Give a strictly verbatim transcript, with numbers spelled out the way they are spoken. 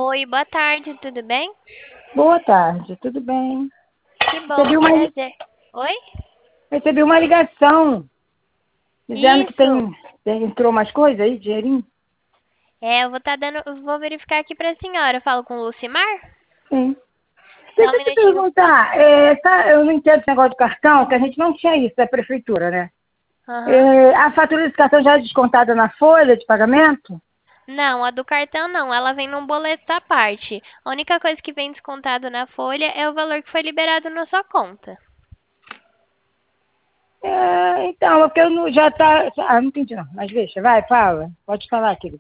Oi, boa tarde, tudo bem? Boa tarde, tudo bem? Que bom, Recebi uma, li- prazer. Oi? recebi uma ligação dizendo que Isso. tem, tem- entrou umas coisas aí, dinheirinho? É, eu vou tá dando, eu vou verificar aqui pra senhora. Eu falo com o Lucimar? Sim. Dá um Deixa eu te minutinho. perguntar, é, tá, eu não entendo esse negócio do cartão, que a gente não tinha isso da prefeitura, né? Aham. É, a fatura desse cartão já é descontada na folha de pagamento? Não, a do cartão não, ela vem num boleto à parte. A única coisa que vem descontado na folha é o valor que foi liberado na sua conta. É, então, é porque eu não, já tá... Ah, não entendi não, mas deixa, vai, fala. Pode falar, querido.